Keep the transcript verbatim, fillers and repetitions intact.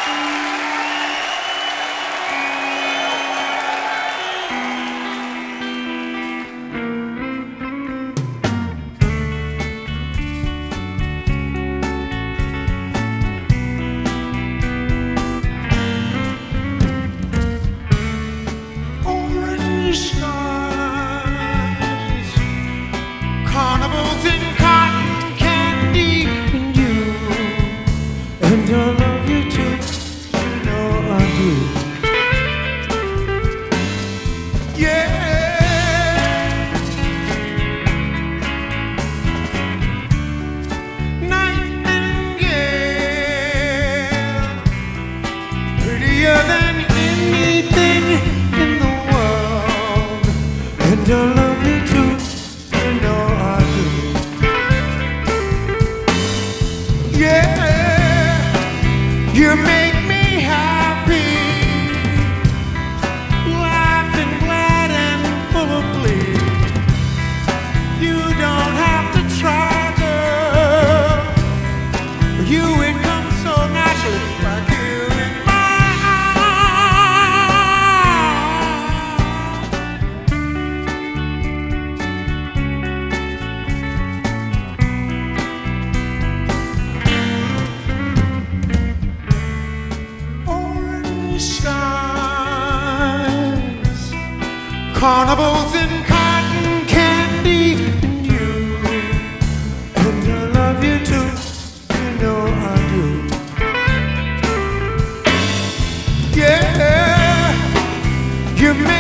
Carnivals in cotton candy and you, and I love you too, you know I do. Yeah, nightingale, prettier than anything in the world, and I love you too, you know I do. Yeah, you make me happy, laughing, glad and full of glee. You don't have to try, girl. You, it comes so naturally, like you in my skies, carnivals in cotton candy and you, and I love you too, you know I do. Yeah, you make